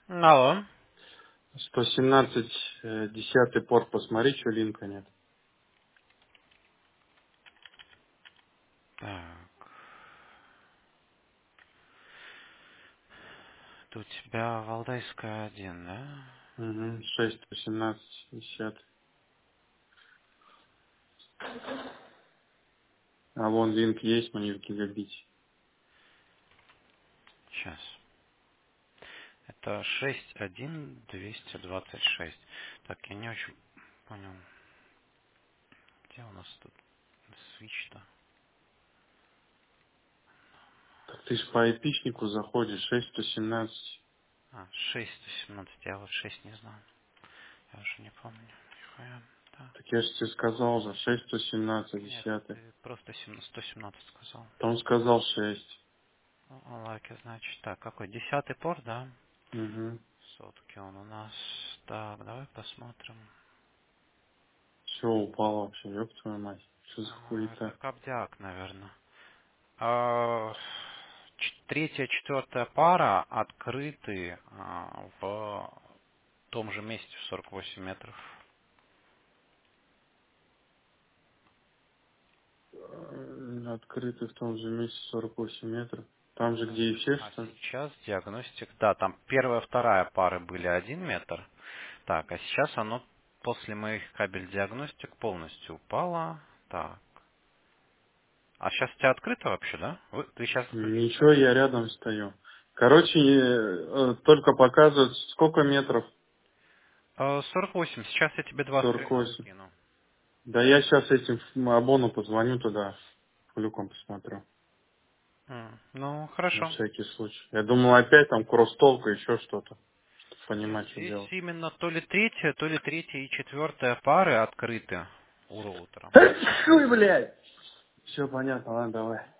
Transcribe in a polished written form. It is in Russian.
Алло. 117, 10-й порт, посмотри, что линка нет. Так, это у тебя Валдайская 1, да? Угу. 6, 117, 10. А вон линк есть, но не в гигабите. Сейчас. Это 6.1.226. Так, я не очень понял, где у нас тут свич-то? Так ты ж по айпишнику заходишь, 6, 117. А, 6.117. Я вот 6 не знал. Я уже не помню. Нихуя. Так. Так я же тебе сказал же, 6, 117, Нет, 10. ты просто 117 сказал. Он сказал 6. Лаки, значит. Так, какой? 10-й порт, да? Угу. Сотки он у нас. Так, давай посмотрим. Все упало вообще, ёб твою мать. Что за Это хуета? Кобдяк, наверное. Третья, четвертая пара открыты в том же месте в 48 метров. Открытый в том же месте 48 метров. Там же, где эфир, А что ли? сейчас диагностик, да, там первая, вторая пары были 1 метр. Так, а сейчас оно после моих кабель диагностик полностью упало. Так. А сейчас у тебя открыто вообще, да? Ты сейчас включил Ничего, кабель? я рядом стою. Короче, только показывает, сколько метров? 48. Сейчас я тебе два скрина 48. скину. Да я сейчас этим Абону позвоню туда, флюком посмотрю. Ну, На хорошо. всякий случай. Я думал, опять там кросс-толк и еще что-то. Чтобы Нет, понимать, что здесь делать. именно то ли третья и четвертая пары открыты у роутера. Ой, блядь! Все понятно, ладно, давай.